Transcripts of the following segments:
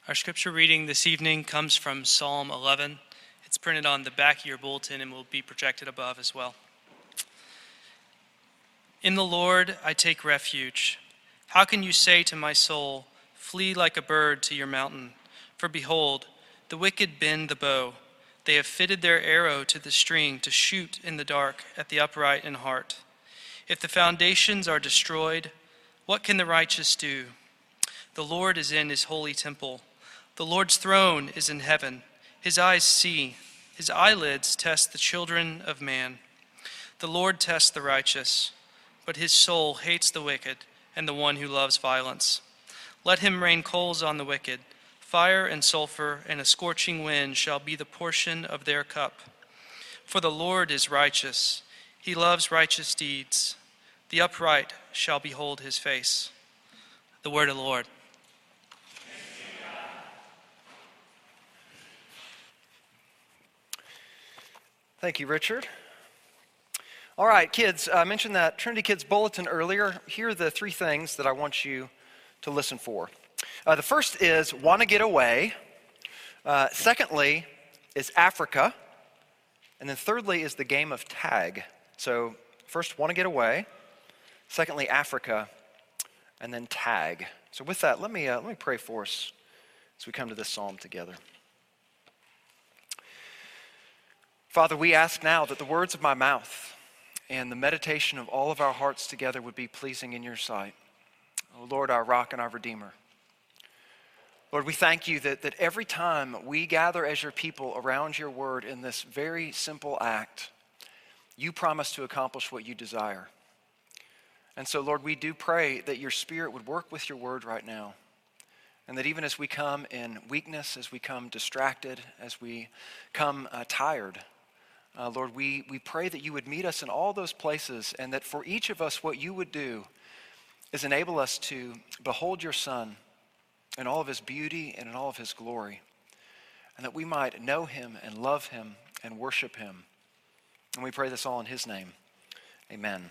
Our scripture reading this evening comes from Psalm 11. It's printed on the back of your bulletin and will be projected above as well. In the Lord I take refuge. How can you say to my soul, flee like a bird to your mountain? For behold, the wicked bend the bow. They have fitted their arrow to the string to shoot in the dark at the upright in heart. If the foundations are destroyed, what can the righteous do? The Lord is in his holy temple. The Lord's throne is in heaven. His eyes see. His eyelids test the children of man. The Lord tests the righteous, but his soul hates the wicked and the one who loves violence. Let him rain coals on the wicked. Fire and sulfur and a scorching wind shall be the portion of their cup. For the Lord is righteous. He loves righteous deeds. The upright shall behold his face. The word of the Lord. Thank you, Richard. All right, kids, I mentioned that Trinity Kids Bulletin earlier. Here are the three things that I want you to listen for. The first is want to get away. Secondly is Africa. And then thirdly is the game of tag. So first, want to get away. Secondly, Africa. And then tag. So with that, let me pray for us as we come to this psalm together. Father, we ask now that the words of my mouth and the meditation of all of our hearts together would be pleasing in your sight. O Lord, our rock and our redeemer. Lord, we thank you that every time we gather as your people around your word in this very simple act, you promise to accomplish what you desire. And so, Lord, we do pray that your Spirit would work with your word right now. And that even as we come in weakness, as we come distracted, as we come tired, Lord, we pray that you would meet us in all those places, and that for each of us what you would do is enable us to behold your Son in all of his beauty and in all of his glory, and that we might know him and love him and worship him. And we pray this all in his name. Amen.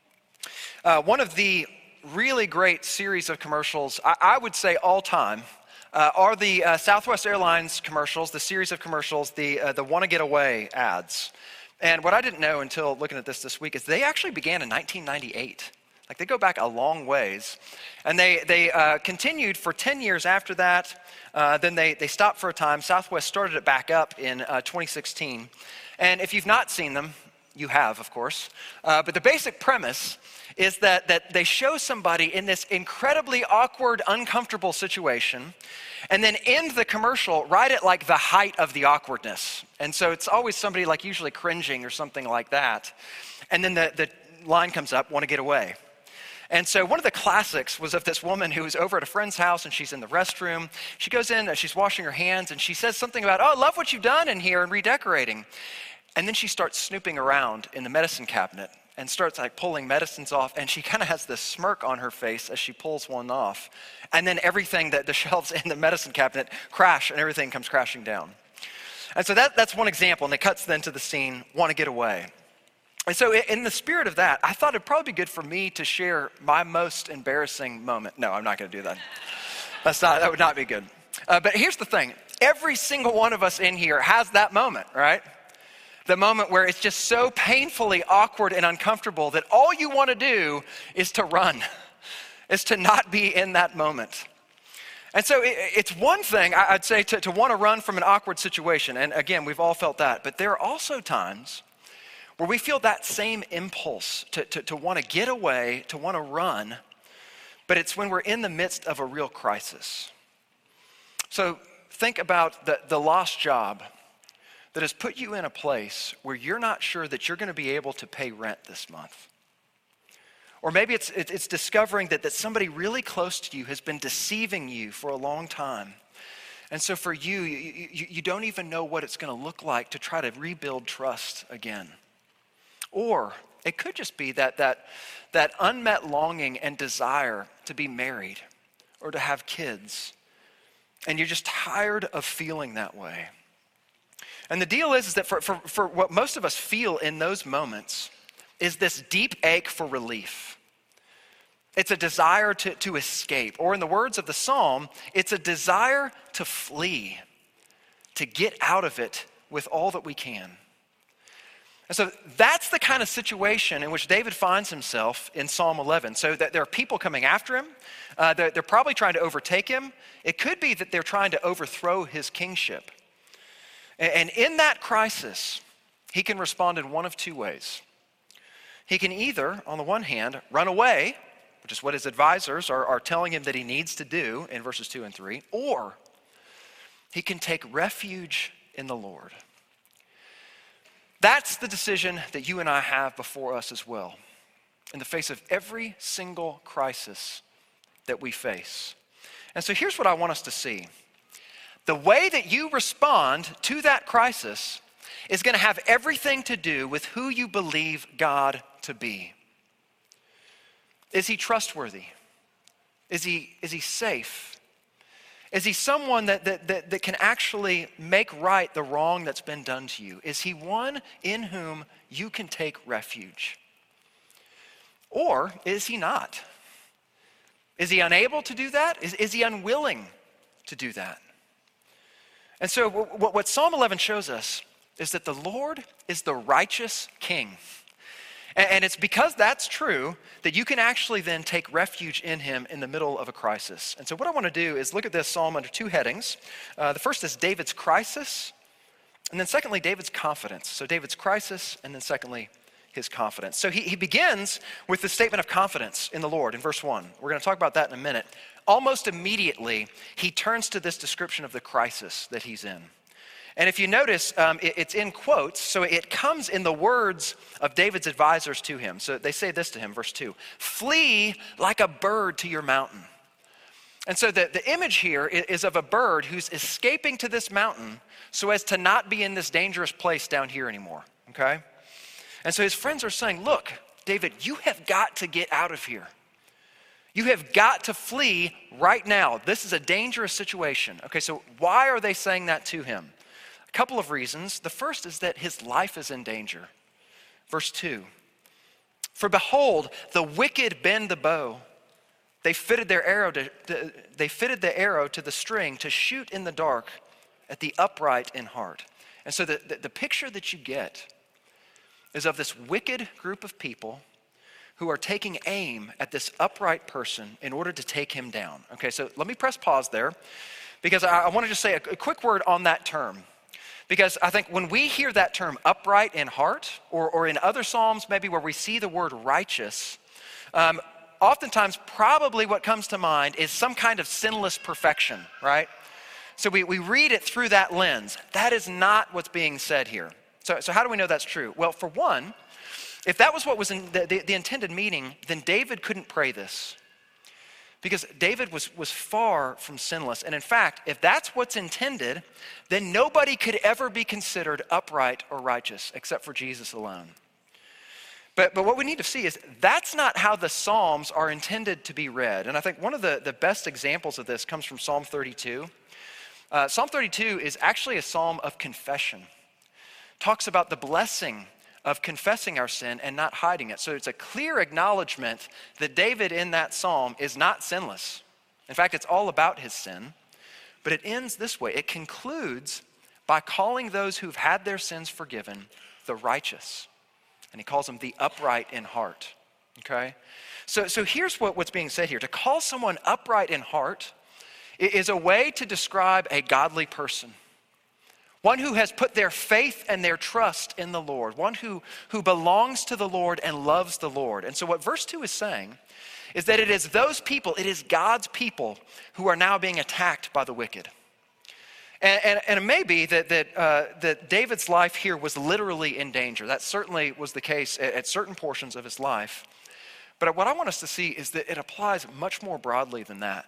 One of the really great series of commercials, I would say all time, are the Southwest Airlines commercials, the series of commercials, the Want to Get Away ads. And what I didn't know until looking at this week is they actually began in 1998. Like, they go back a long ways. And they continued for 10 years after that. Then they stopped for a time. Southwest started it back up in 2016. And if you've not seen them, you have, of course. But the basic premise is that they show somebody in this incredibly awkward, uncomfortable situation, and then end the commercial right at like the height of the awkwardness. And so it's always somebody like usually cringing or something like that. And then the line comes up, want to get away. And so one of the classics was of this woman who was over at a friend's house and she's in the restroom. She goes in, she's washing her hands, and she says something about, oh, I love what you've done in here and redecorating. And then she starts snooping around in the medicine cabinet and starts like pulling medicines off, and she kind of has this smirk on her face as she pulls one off. And then everything, that the shelves in the medicine cabinet crash and everything comes crashing down. And so that's one example, and it cuts then to the scene, want to get away. And so in the spirit of that, I thought it'd probably be good for me to share my most embarrassing moment. No, I'm not going to do that. That would not be good. But here's the thing. Every single one of us in here has that moment, right? The moment where it's just so painfully awkward and uncomfortable that all you want to do is to run, is to not be in that moment. And so it's one thing, I'd say, to want to run from an awkward situation. And again, we've all felt that. But there are also times where we feel that same impulse to want to get away, to want to run, but it's when we're in the midst of a real crisis. So think about the lost job that has put you in a place where you're not sure that you're going to be able to pay rent this month. Or maybe it's discovering that somebody really close to you has been deceiving you for a long time. And so for you don't even know what it's going to look like to try to rebuild trust again. Or it could just be that unmet longing and desire to be married or to have kids. And you're just tired of feeling that way. And the deal is that for what most of us feel in those moments is this deep ache for relief. It's a desire to escape. Or in the words of the psalm, it's a desire to flee, to get out of it with all that we can. And so that's the kind of situation in which David finds himself in Psalm 11. So that there are people coming after him. They're probably trying to overtake him. It could be that they're trying to overthrow his kingship. And in that crisis, he can respond in one of two ways. He can either, on the one hand, run away, which is what his advisors are telling him that he needs to do in verses 2 and 3, or he can take refuge in the Lord. That's the decision that you and I have before us as well, in the face of every single crisis that we face. And so here's what I want us to see. The way that you respond to that crisis is going to have everything to do with who you believe God to be. Is he trustworthy? Is he safe? Is he someone that can actually make right the wrong that's been done to you? Is he one in whom you can take refuge? Or is he not? Is he unable to do that? Is he unwilling to do that? And so what Psalm 11 shows us is that the Lord is the righteous king. And it's because that's true that you can actually then take refuge in him in the middle of a crisis. And so what I want to do is look at this psalm under two headings. The first is David's crisis, and then secondly, David's confidence. So David's crisis, and then secondly, his confidence. So he begins with the statement of confidence in the Lord in verse 1. We're going to talk about that in a minute. Almost immediately, he turns to this description of the crisis that he's in. And if you notice, it's in quotes, so it comes in the words of David's advisors to him. So they say this to him, verse 2, "Flee like a bird to your mountain." And so the image here is of a bird who's escaping to this mountain so as to not be in this dangerous place down here anymore, okay? And so his friends are saying, look, David, you have got to get out of here. You have got to flee right now. This is a dangerous situation. Okay, so why are they saying that to him? A couple of reasons. The first is that his life is in danger. Verse 2, "For behold, the wicked bend the bow. They fitted the arrow to the string to shoot in the dark at the upright in heart." And so the picture that you get is of this wicked group of people who are taking aim at this upright person in order to take him down. Okay, so let me press pause there because I want to just say a quick word on that term. Because I think when we hear that term upright in heart, or in other Psalms maybe where we see the word righteous, oftentimes probably what comes to mind is some kind of sinless perfection, right? So we read it through that lens. That is not what's being said here. So how do we know that's true? Well, for one, if that was what was in the intended meaning, then David couldn't pray this. Because David was far from sinless. And in fact, if that's what's intended, then nobody could ever be considered upright or righteous except for Jesus alone. But what we need to see is that's not how the Psalms are intended to be read. And I think one of the best examples of this comes from Psalm 32. Psalm 32 is actually a psalm of confession. Talks about the blessing of confessing our sin and not hiding it. So it's a clear acknowledgement that David in that psalm is not sinless. In fact, it's all about his sin. But it ends this way. It concludes by calling those who've had their sins forgiven the righteous. And he calls them the upright in heart. Okay? So here's what's being said here. To call someone upright in heart is a way to describe a godly person. One who has put their faith and their trust in the Lord. One who belongs to the Lord and loves the Lord. And so what verse 2 is saying is that it is those people, it is God's people who are now being attacked by the wicked. And it may be that David's life here was literally in danger. That certainly was the case at certain portions of his life. But what I want us to see is that it applies much more broadly than that.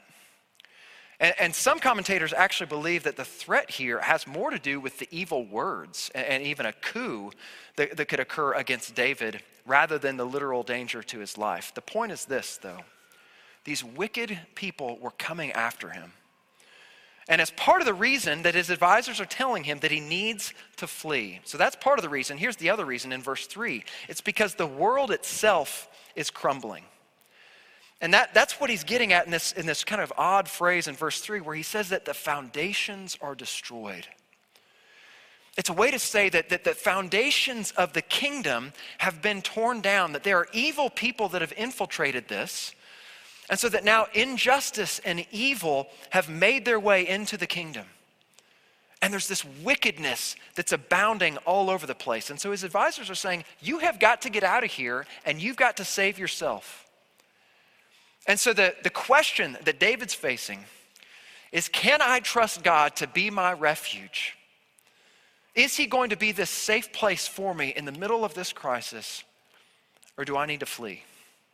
And some commentators actually believe that the threat here has more to do with the evil words and even a coup that could occur against David rather than the literal danger to his life. The point is this, though. These wicked people were coming after him. And as part of the reason that his advisors are telling him that he needs to flee. So that's part of the reason. Here's the other reason in verse 3. It's because the world itself is crumbling. And that's what he's getting at in this kind of odd phrase in verse 3 where he says that the foundations are destroyed. It's a way to say that the foundations of the kingdom have been torn down, that there are evil people that have infiltrated this, and so that now injustice and evil have made their way into the kingdom. And there's this wickedness that's abounding all over the place. And so his advisors are saying, you have got to get out of here and you've got to save yourself. And so the question that David's facing is, can I trust God to be my refuge? Is he going to be this safe place for me in the middle of this crisis, or do I need to flee?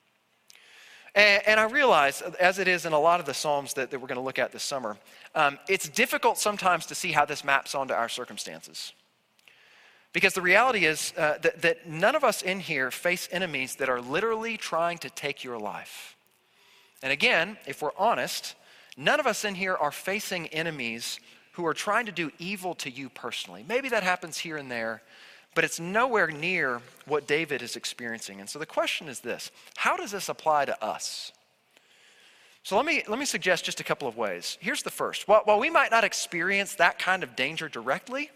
And I realize, as it is in a lot of the Psalms that we're going to look at this summer, it's difficult sometimes to see how this maps onto our circumstances. Because the reality is that none of us in here face enemies that are literally trying to take your life. And again, if we're honest, none of us in here are facing enemies who are trying to do evil to you personally. Maybe that happens here and there, but it's nowhere near what David is experiencing. And so the question is this: how does this apply to us? So let me suggest just a couple of ways. Here's the first. While we might not experience that kind of danger directly,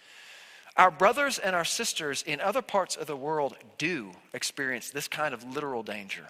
our brothers and our sisters in other parts of the world do experience this kind of literal danger.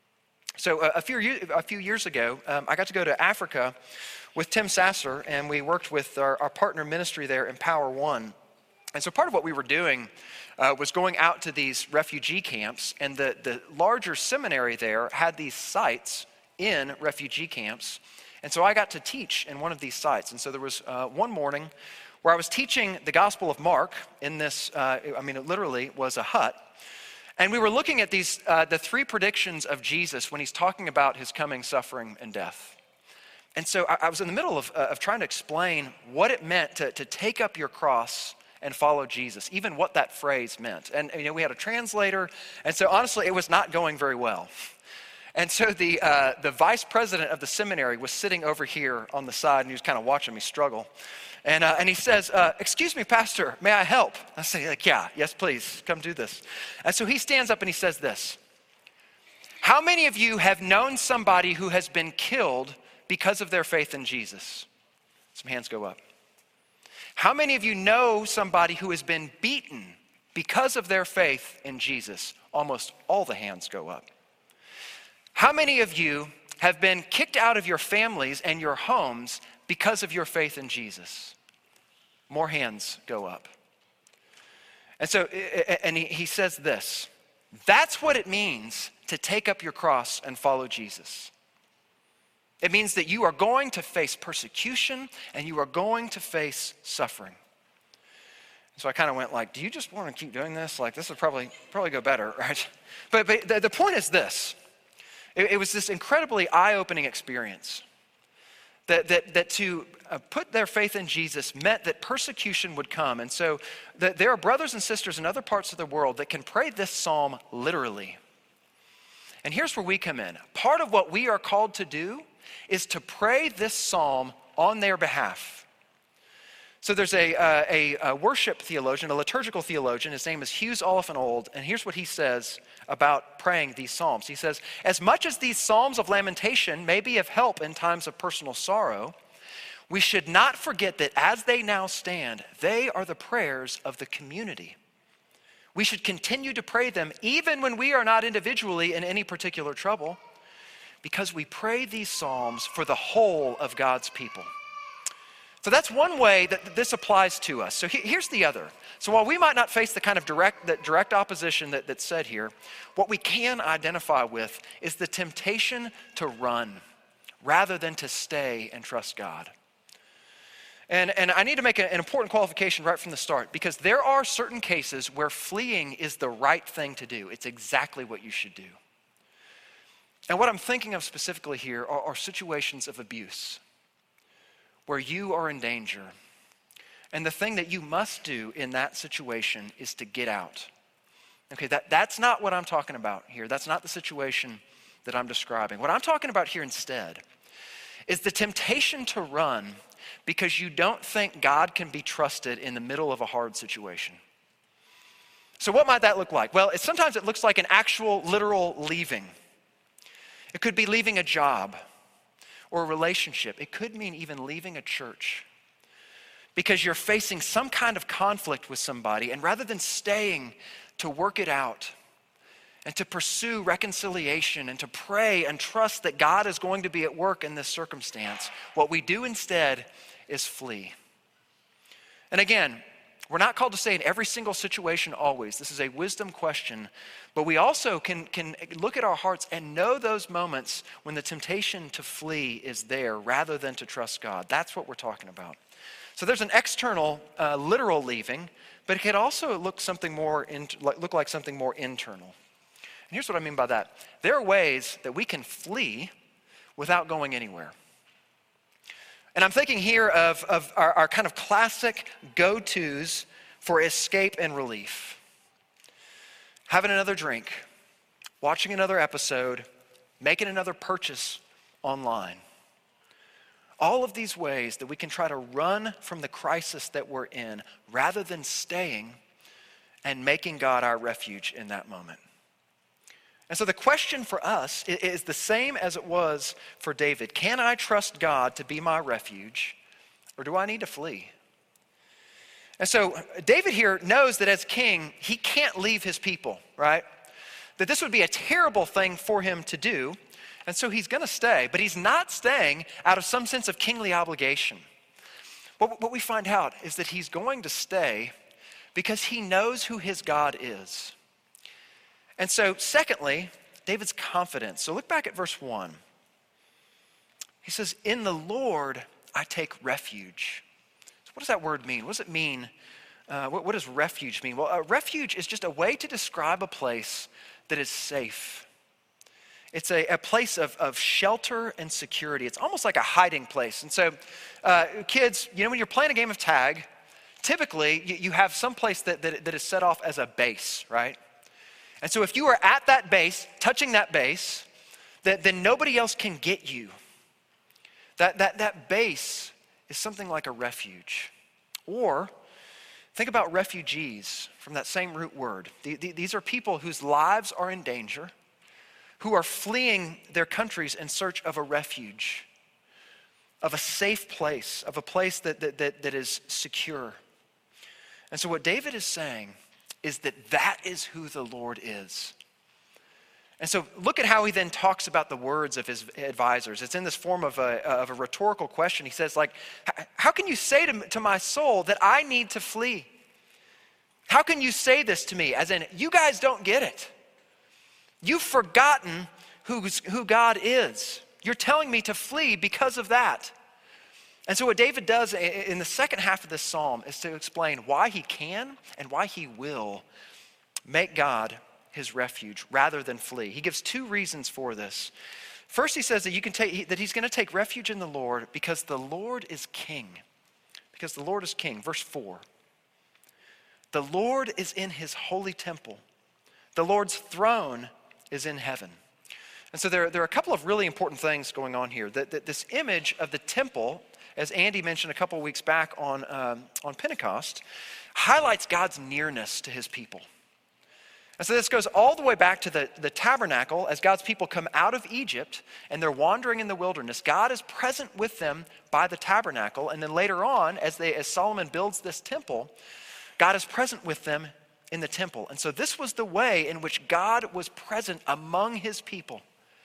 So a few years ago, I got to go to Africa with Tim Sasser, and we worked with our partner ministry there, Empower One. And so part of what we were doing was going out to these refugee camps, and the larger seminary there had these sites in refugee camps. And so I got to teach in one of these sites. And so there was one morning where I was teaching the Gospel of Mark in this, it literally was a hut. And we were looking at these, the three predictions of Jesus when he's talking about his coming suffering and death. And so I was in the middle of trying to explain what it meant to take up your cross and follow Jesus, even what that phrase meant. And we had a translator, and so honestly, it was not going very well. And so the vice president of the seminary was sitting over here on the side, and he was kind of watching me struggle. And he says, excuse me, Pastor, may I help? I say, yes, please, come do this. And so he stands up and he says this: how many of you have known somebody who has been killed because of their faith in Jesus? Some hands go up. How many of you know somebody who has been beaten because of their faith in Jesus? Almost all the hands go up. How many of you have been kicked out of your families and your homes because of your faith in Jesus? More hands go up. And so, and he says this: that's what it means to take up your cross and follow Jesus. It means that you are going to face persecution and you are going to face suffering. So I kind of went like, do you just want to keep doing this? Like, this would probably go better, right? But the point is this. It was this incredibly eye-opening experience that to put their faith in Jesus meant that persecution would come. And so there are brothers and sisters in other parts of the world that can pray this psalm literally. And here's where we come in. Part of what we are called to do is to pray this psalm on their behalf. So there's a worship theologian, a liturgical theologian. His name is Hughes Oliphant Old, and here's what he says about praying these psalms. He says, as much as these psalms of lamentation may be of help in times of personal sorrow, we should not forget that as they now stand, they are the prayers of the community. We should continue to pray them even when we are not individually in any particular trouble, because we pray these psalms for the whole of God's people. So that's one way that this applies to us. So here's the other. So while we might not face the kind of direct opposition that's said here, what we can identify with is the temptation to run rather than to stay and trust God. And I need to make an important qualification right from the start, because there are certain cases where fleeing is the right thing to do. It's exactly what you should do. And what I'm thinking of specifically here are situations of abuse where you are in danger. And the thing that you must do in that situation is to get out. Okay, that's not what I'm talking about here. That's not the situation that I'm describing. What I'm talking about here instead is the temptation to run because you don't think God can be trusted in the middle of a hard situation. So what might that look like? Well, sometimes it looks like an actual literal leaving. It could be leaving a job or a relationship. It could mean even leaving a church because you're facing some kind of conflict with somebody, and rather than staying to work it out and to pursue reconciliation and to pray and trust that God is going to be at work in this circumstance, what we do instead is flee. And again, we're not called to say in every single situation always. This is a wisdom question. But we also can look at our hearts and know those moments when the temptation to flee is there rather than to trust God. That's what we're talking about. So there's an external, literal leaving, but it could also look like something more internal. And here's what I mean by that. There are ways that we can flee without going anywhere. And I'm thinking here of our kind of classic go-tos for escape and relief. Having another drink, watching another episode, making another purchase online. All of these ways that we can try to run from the crisis that we're in rather than staying and making God our refuge in that moment. And so the question for us is the same as it was for David. Can I trust God to be my refuge, or do I need to flee? And so David here knows that as king, he can't leave his people, right? That this would be a terrible thing for him to do, and so he's going to stay. But he's not staying out of some sense of kingly obligation. What we find out is that he's going to stay because he knows who his God is. And so, secondly, David's confidence. So look back at verse 1. He says, "In the Lord I take refuge." So what does that word mean? What does it mean? What does refuge mean? Well, a refuge is just a way to describe a place that is safe. It's a place of shelter and security. It's almost like a hiding place. And so, kids, when you're playing a game of tag, typically you have some place that is set off as a base, right? And so if you are at that base, touching that base, then nobody else can get you. That base is something like a refuge. Or think about refugees from that same root word. These are people whose lives are in danger, who are fleeing their countries in search of a refuge, of a safe place, of a place that is secure. And so what David is saying is that is who the Lord is. And so look at how he then talks about the words of his advisors. It's in this form of a rhetorical question. He says, how can you say to my soul that I need to flee? How can you say this to me? As in, you guys don't get it. You've forgotten who God is. You're telling me to flee because of that. And so what David does in the second half of this psalm is to explain why he can and why he will make God his refuge rather than flee. He gives two reasons for this. First, he says that he's going to take refuge in the Lord because the Lord is king. Because the Lord is king. Verse 4. The Lord is in his holy temple. The Lord's throne is in heaven. And so there are a couple of really important things going on here. That this image of the temple, as Andy mentioned a couple of weeks back on Pentecost, highlights God's nearness to his people. And so this goes all the way back to the tabernacle. As God's people come out of Egypt and they're wandering in the wilderness, God is present with them by the tabernacle. And then later on, as Solomon builds this temple, God is present with them in the temple. And so this was the way in which God was present among his people.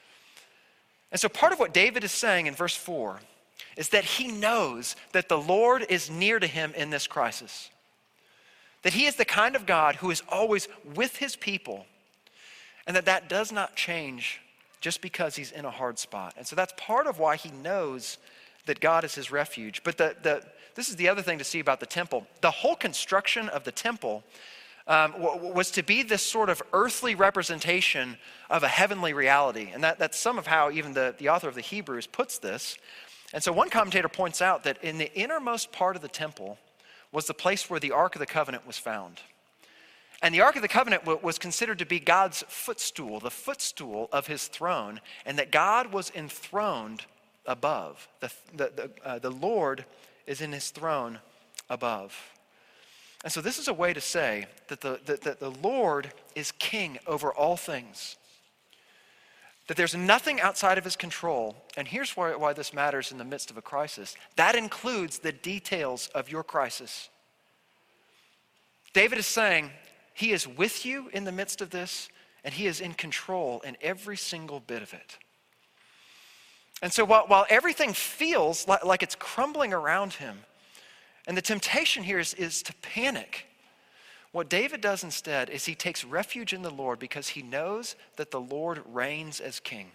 And so part of what David is saying in verse 4 is that he knows that the Lord is near to him in this crisis. That he is the kind of God who is always with his people, and that does not change just because he's in a hard spot. And so that's part of why he knows that God is his refuge. But this is the other thing to see about the temple. The whole construction of the temple was to be this sort of earthly representation of a heavenly reality. And that's some of how even the author of the Hebrews puts this. And so one commentator points out that in the innermost part of the temple was the place where the Ark of the Covenant was found. And the Ark of the Covenant was considered to be God's footstool, the footstool of his throne, and that God was enthroned above. The Lord is in his throne above. And so this is a way to say that the Lord is king over all things. that there's nothing outside of his control. And here's why this matters in the midst of a crisis. That includes the details of your crisis. David is saying he is with you in the midst of this, and he is in control in every single bit of it. And so while everything feels like it's crumbling around him, and the temptation here is to panic, what David does instead is he takes refuge in the Lord because he knows that the Lord reigns as king.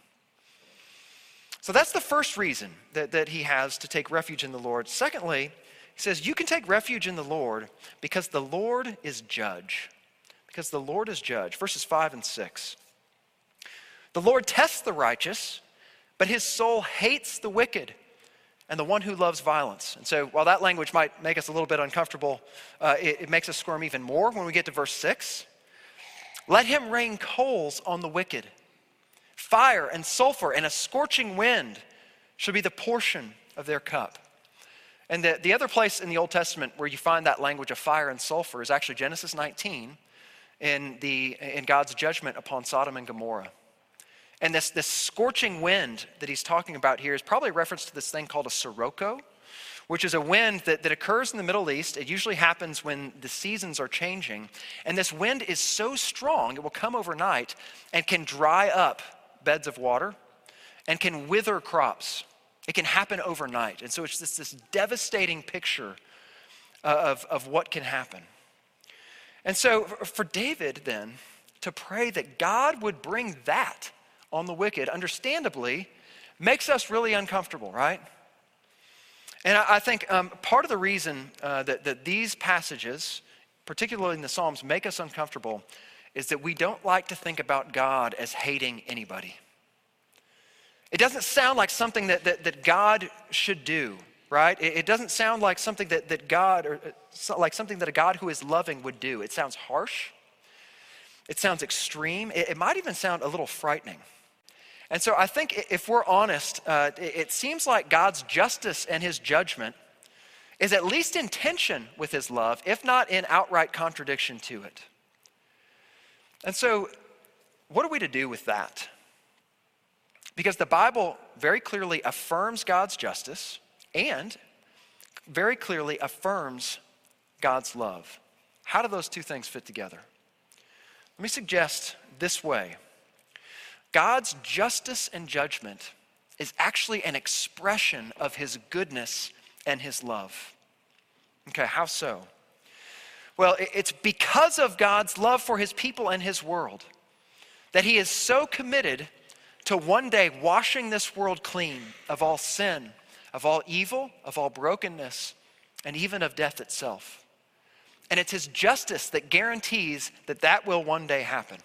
So that's the first reason that he has to take refuge in the Lord. Secondly, he says, you can take refuge in the Lord because the Lord is judge. Because the Lord is judge. Verses 5 and 6. The Lord tests the righteous, but his soul hates the wicked and the one who loves violence. And so while that language might make us a little bit uncomfortable, it makes us squirm even more when we get to verse 6. Let him rain coals on the wicked. Fire and sulfur and a scorching wind should be the portion of their cup. And the other place in the Old Testament where you find that language of fire and sulfur is actually Genesis 19 in God's judgment upon Sodom and Gomorrah. And this scorching wind that he's talking about here is probably a reference to this thing called a sirocco, which is a wind that occurs in the Middle East. It usually happens when the seasons are changing. And this wind is so strong, it will come overnight and can dry up beds of water and can wither crops. It can happen overnight. And so it's this devastating picture of what can happen. And so for David then to pray that God would bring that on the wicked, understandably, makes us really uncomfortable, right? And I think part of the reason that these passages, particularly in the Psalms, make us uncomfortable is that we don't like to think about God as hating anybody. It doesn't sound like something that God should do, right? It doesn't sound like something that God, or like something that a God who is loving would do. It sounds harsh. It sounds extreme. It might even sound a little frightening. And so I think if we're honest, it seems like God's justice and his judgment is at least in tension with his love, if not in outright contradiction to it. And so what are we to do with that? Because the Bible very clearly affirms God's justice and very clearly affirms God's love. How do those two things fit together? Let me suggest this way. God's justice and judgment is actually an expression of his goodness and his love. Okay, how so? Well, it's because of God's love for his people and his world that he is so committed to one day washing this world clean of all sin, of all evil, of all brokenness, and even of death itself. And it's his justice that guarantees that will one day happen.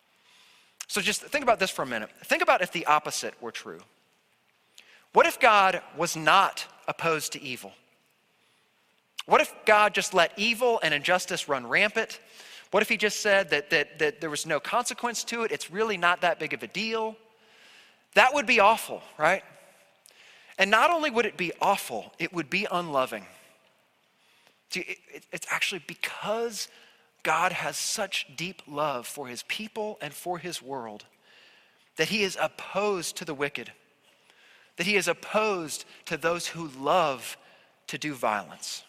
So just think about this for a minute. Think about if the opposite were true. What if God was not opposed to evil? What if God just let evil and injustice run rampant? What if he just said that there was no consequence to it? It's really not that big of a deal. That would be awful, right? And not only would it be awful, it would be unloving. See, it's actually because God has such deep love for his people and for his world that he is opposed to the wicked, that he is opposed to those who love to do violence.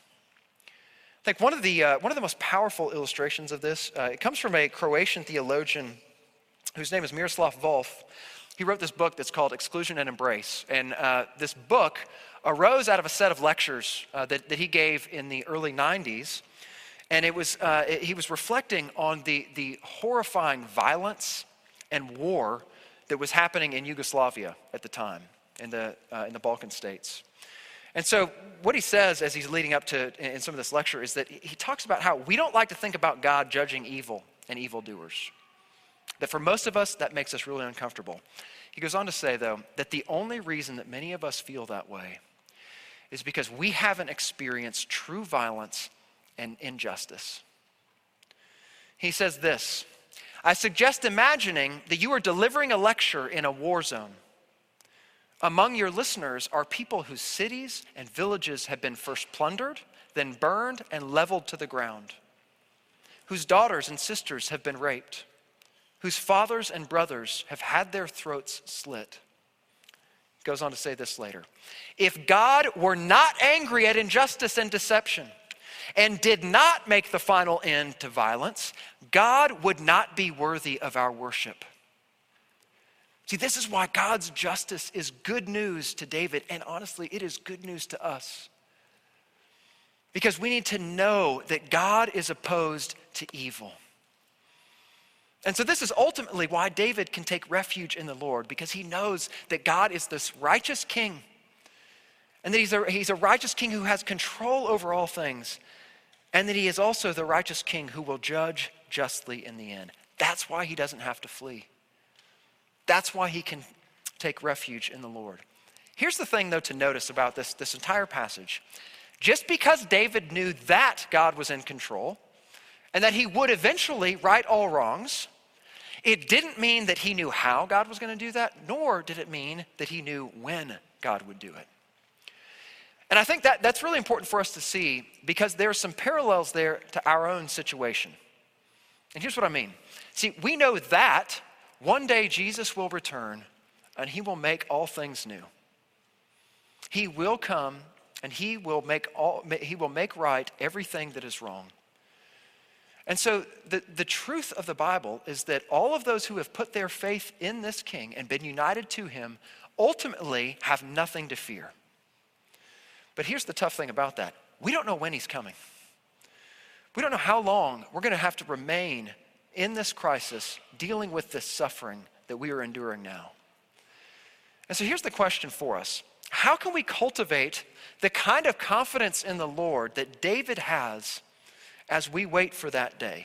I think one of the most powerful illustrations of this, it comes from a Croatian theologian whose name is Miroslav Volf. He wrote this book that's called Exclusion and Embrace. And this book arose out of a set of lectures that he gave in the early 90s. And he was reflecting on the horrifying violence and war that was happening in Yugoslavia at the time, in the Balkan states. And so what he says as he's leading up to in some of this lecture is that he talks about how we don't like to think about God judging evil and evildoers. That for most of us, that makes us really uncomfortable. He goes on to say, though, that the only reason that many of us feel that way is because we haven't experienced true violence and injustice. He says this, I suggest imagining that you are delivering a lecture in a war zone. Among your listeners are people whose cities and villages have been first plundered, then burned and leveled to the ground, whose daughters and sisters have been raped, whose fathers and brothers have had their throats slit. Goes on to say this later. If God were not angry at injustice and deception and did not make the final end to violence, God would not be worthy of our worship. See, this is why God's justice is good news to David, and honestly, it is good news to us. Because we need to know that God is opposed to evil. And so this is ultimately why David can take refuge in the Lord, because he knows that God is this righteous king, and that he's a righteous king who has control over all things, and that he is also the righteous king who will judge justly in the end. That's why he doesn't have to flee. That's why he can take refuge in the Lord. Here's the thing, though, to notice about this entire passage. Just because David knew that God was in control and that he would eventually right all wrongs, it didn't mean that he knew how God was going to do that, nor did it mean that he knew when God would do it. And I think that's really important for us to see, because there are some parallels there to our own situation. And here's what I mean. See, we know that one day Jesus will return and he will make all things new. He will come and he will make right everything that is wrong. And so the truth of the Bible is that all of those who have put their faith in this king and been united to him ultimately have nothing to fear. But here's the tough thing about that. We don't know when he's coming. We don't know how long we're going to have to remain in this crisis, dealing with this suffering that we are enduring now. And so here's the question for us. How can we cultivate the kind of confidence in the Lord that David has as we wait for that day?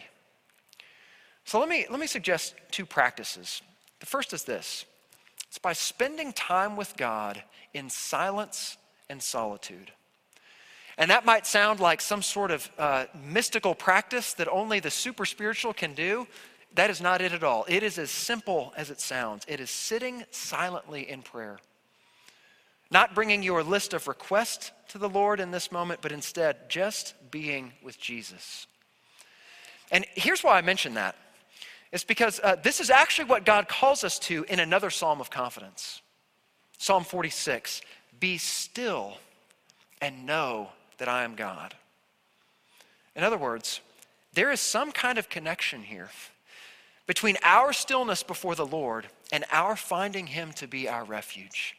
So let me suggest two practices. The first is this. It's by spending time with God in silence and solitude. And that might sound like some sort of mystical practice that only the super spiritual can do. That is not it at all. It is as simple as it sounds. It is sitting silently in prayer. Not bringing your list of requests to the Lord in this moment, but instead just being with Jesus. And here's why I mention that. It's because this is actually what God calls us to in another psalm of confidence. Psalm 46, be still and know that I am God. In other words, there is some kind of connection here between our stillness before the Lord and our finding him to be our refuge.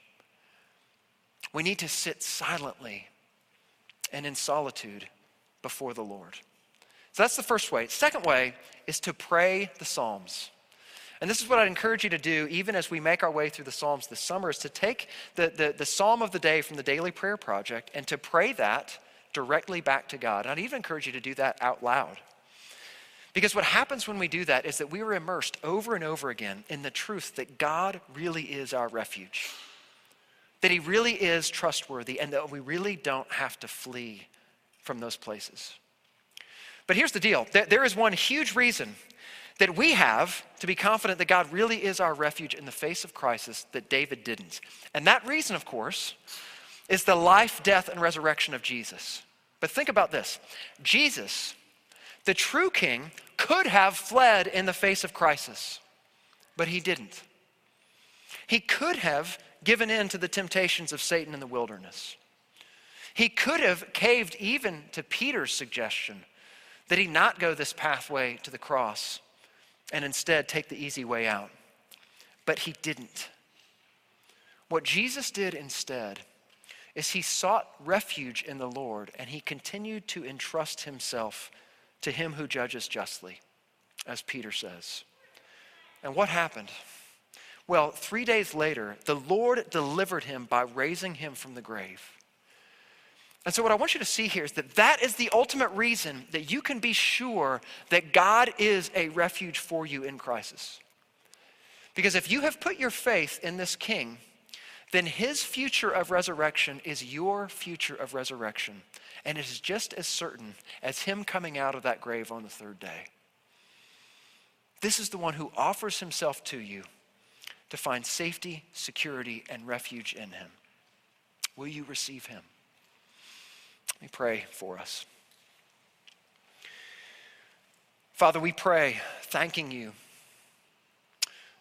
We need to sit silently and in solitude before the Lord. So that's the first way. Second way is to pray the Psalms. And this is what I'd encourage you to do even as we make our way through the Psalms this summer, is to take the Psalm of the day from the Daily Prayer Project and to pray that directly back to God. And I'd even encourage you to do that out loud. Because what happens when we do that is that we are immersed over and over again in the truth that God really is our refuge. That he really is trustworthy, and that we really don't have to flee from those places. But here's the deal. There is one huge reason that we have to be confident that God really is our refuge in the face of crisis that David didn't. And that reason, of course, is the life, death, and resurrection of Jesus. But think about this. Jesus, the true king, could have fled in the face of crisis, but he didn't. He could have given in to the temptations of Satan in the wilderness. He could have caved even to Peter's suggestion that he not go this pathway to the cross and instead take the easy way out. But he didn't. What Jesus did instead is he sought refuge in the Lord, and he continued to entrust himself to him who judges justly, as Peter says. And what happened? Well, 3 days later, the Lord delivered him by raising him from the grave. And so what I want you to see here is that is the ultimate reason that you can be sure that God is a refuge for you in crisis. Because if you have put your faith in this king, then his future of resurrection is your future of resurrection. And it is just as certain as him coming out of that grave on the third day. This is the one who offers himself to you to find safety, security, and refuge in him. Will you receive him? Let me pray for us. Father, we pray, thanking you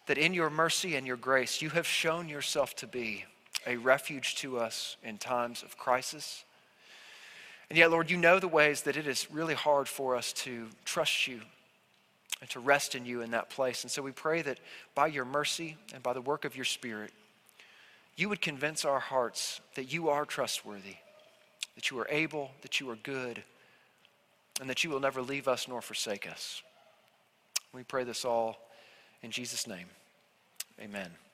that in your mercy and your grace, you have shown yourself to be a refuge to us in times of crisis. And yet, Lord, you know the ways that it is really hard for us to trust you and to rest in you in that place. And so we pray that by your mercy and by the work of your Spirit, you would convince our hearts that you are trustworthy, that you are able, that you are good, and that you will never leave us nor forsake us. We pray this all in Jesus' name. Amen.